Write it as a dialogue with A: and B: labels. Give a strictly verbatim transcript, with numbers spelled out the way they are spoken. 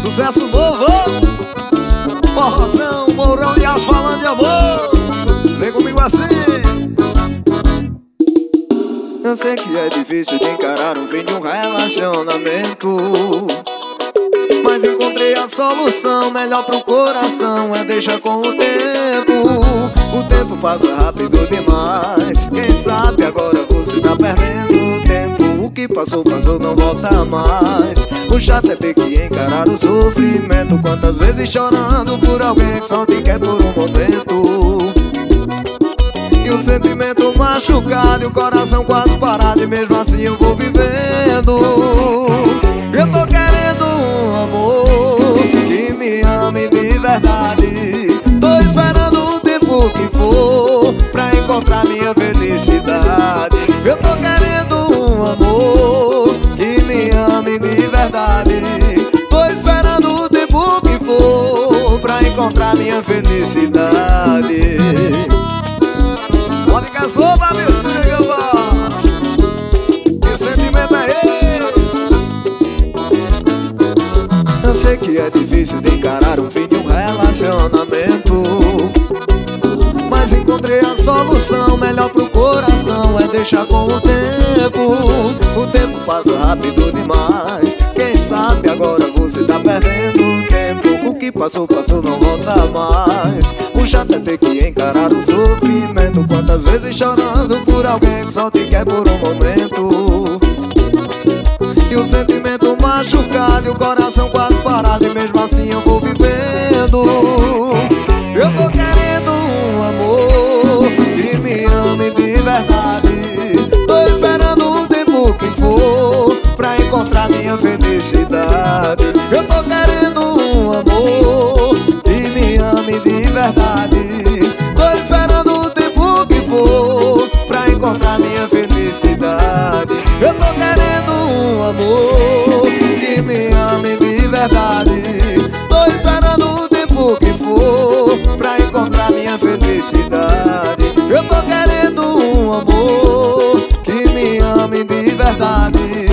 A: Sucesso novo, forrozão, Mourão e as falando de amor. Vem comigo assim.
B: Eu sei que é difícil de encarar o fim de um relacionamento, mas encontrei a solução. Melhor pro coração é deixar com o tempo. O tempo passa rápido demais. Quem sabe agora você tá perdendo tempo. O que passou, passou, não volta mais. O chato é ter que encarar o sofrimento. Quantas vezes chorando por alguém que só te quer por um momento. E o sentimento machucado e o coração quase parado, e mesmo assim eu vou vivendo. Eu tô querendo um amor que me ame de verdade. Tô esperando o tempo que for pra encontrar minha felicidade. Eu tô querendo um amor que me ame de verdade. Tô esperando o tempo que for pra encontrar minha felicidade.
A: Olha que as roupas mistura, que sentimento é esse?
B: Eu sei que é difícil de encarar o fim de um relacionamento, mas encontrei a solução. Melhor pro coração é deixar com o tempo. O tempo passa rápido demais. Quem sabe agora você tá perdendo tempo. O que passou, passou, não volta mais. O chato é ter que encarar o sofrimento. Quantas vezes chorando por alguém que só te quer por um momento. E o sentimento machucado e o coração quase parado, e mesmo assim eu vou vivendo. Eu tô querendo um amor que me ame de verdade. Tô esperando o tempo que for pra encontrar minha felicidade. Eu tô querendo um amor que me ame de verdade. Tô esperando o tempo que for pra encontrar minha felicidade. Eu tô querendo um amor que me ame de verdade. Tô esperando o tempo que for pra encontrar minha felicidade. Eu tô querendo um amor que me ame de verdade.